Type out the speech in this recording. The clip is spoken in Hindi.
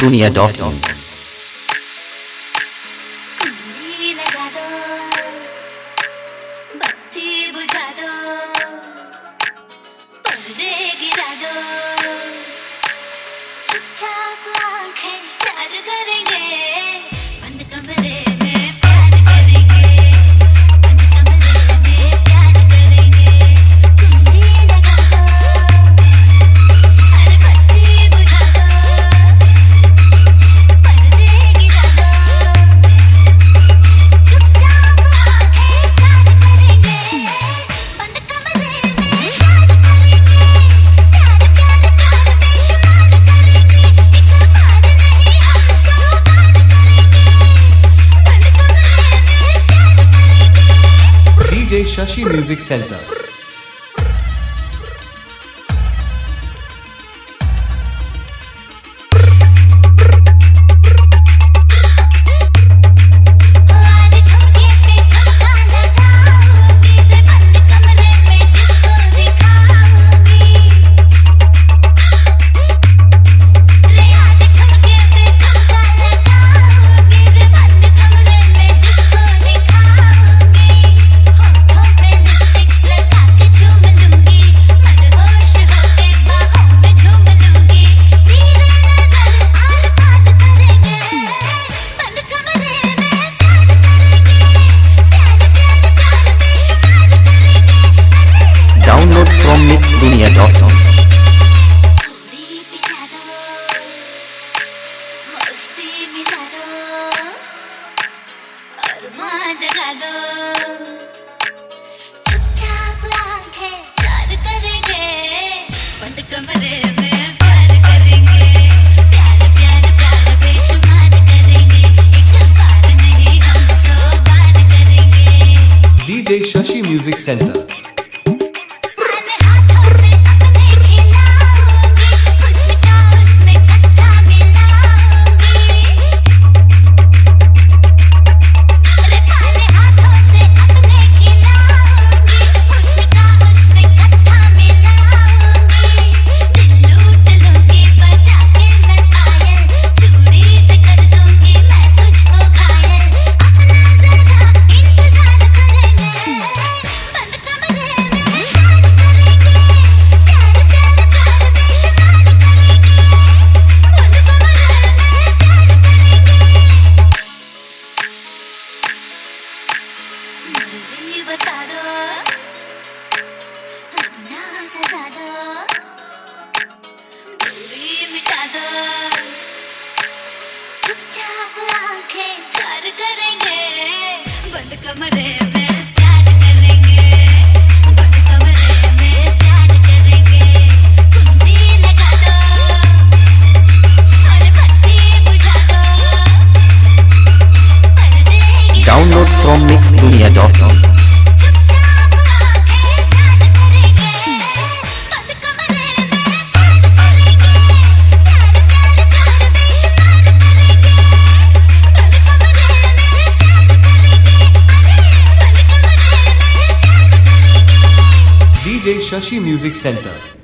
mixdunia.in। DJ Shashi Music Center। Download from mixdunia.in। DJ Shashi Music Center। बता दो अपना सजा दो, दूरी मिटा दो, चुपचाप आंखें चार करेंगे, बंद कमरे में प्यार करेंगे, बंद कमरे में प्यार करेंगे, कुंडी लगा दो, अरे बत्ती बुझा दो, पर्दे Download from mixdunia.in। DJ Shashi Music Center।